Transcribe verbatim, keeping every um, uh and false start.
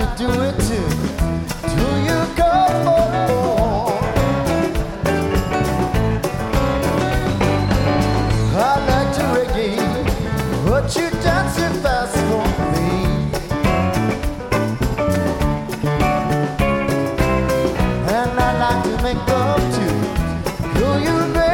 to do it too. Do you go for more? I like to reggae, but you dance too fast for me. And I like to make love too. Do you, baby?